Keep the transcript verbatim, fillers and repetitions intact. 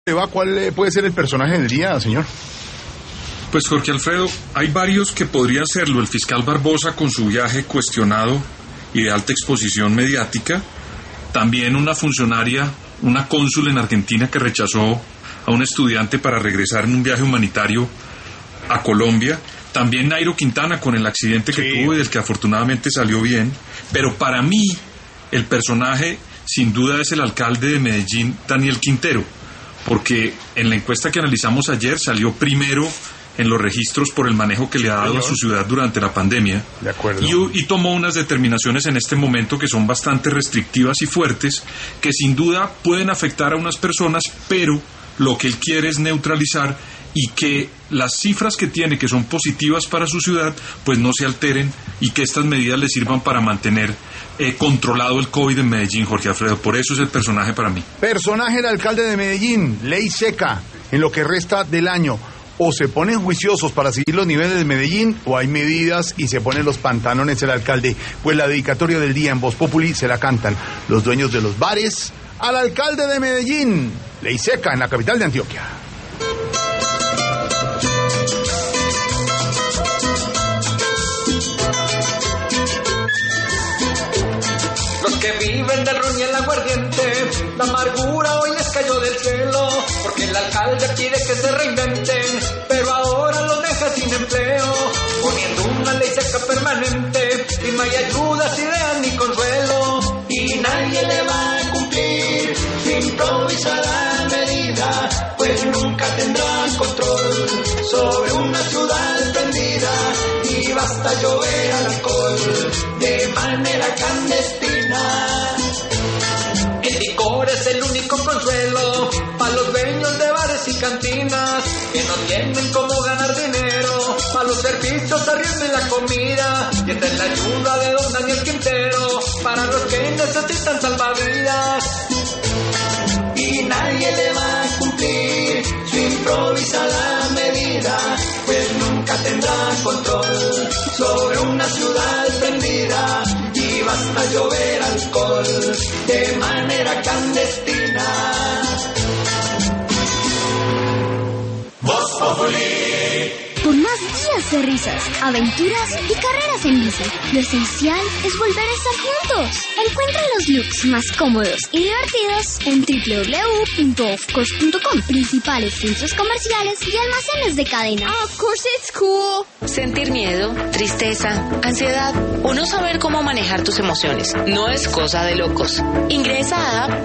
Eva, ¿cuál puede ser el personaje del día, señor? Pues Jorge Alfredo, hay varios que podrían serlo. El fiscal Barbosa con su viaje cuestionado y de alta exposición mediática. También una funcionaria, una cónsul en Argentina que rechazó a un estudiante para regresar en un viaje humanitario a Colombia. También Nairo Quintana con el accidente que sí. tuvo y del que afortunadamente salió bien. Pero para mí, el personaje sin duda es el alcalde de Medellín, Daniel Quintero, porque en la encuesta que analizamos ayer salió primero en los registros por el manejo que le ha dado a su ciudad durante la pandemia. De acuerdo. Y, y tomó unas determinaciones en este momento que son bastante restrictivas y fuertes, que sin duda pueden afectar a unas personas, pero lo que él quiere es neutralizar y que las cifras que tiene, que son positivas para su ciudad, pues no se alteren y que estas medidas le sirvan para mantener eh, controlado el COVID en Medellín, Jorge Alfredo. Por eso es el personaje para mí. Personaje del alcalde de Medellín, ley seca en lo que resta del año. O se ponen juiciosos para seguir los niveles de Medellín, o hay medidas y se ponen los pantalones el alcalde. Pues la dedicatoria del día en Voz Populi se la cantan los dueños de los bares al alcalde de Medellín. Ley seca en la capital de Antioquia. Los que viven del ron y el aguardiente, la amargura hoy les cayó del cielo, porque el alcalde pide que se reinventen, pero ahora los deja sin empleo, poniendo una ley seca permanente, y no hay ayudas, ideas ni consuelo, y nadie le va a cumplir, si improvisa la medida, pues nunca tendrá control sobre una ciudad prendida, y basta llover al alcohol de manera clandestina. El licor es el único consuelo para los dueños de bares y cantinas que no tienen cómo ganar dinero para los servicios, arriendo y la comida. Y esta es la ayuda de don Daniel Quintero para los que necesitan salvavidas. Y nadie le va a cumplir si improvisa la medida, pues nunca tendrá control sobre una ciudad prendida. Y basta llover alcohol de manera clandestina. Voz Populi. Por más días de risas, aventuras y carreras en bici, lo esencial es volver a estar juntos. Encuentra los looks más cómodos y divertidos en doble u doble u doble u punto of course punto com, principales centros comerciales y almacenes de cadena. Of course it's cool. Sentir miedo, tristeza, ansiedad o no saber cómo manejar tus emociones no es cosa de locos. Ingresa a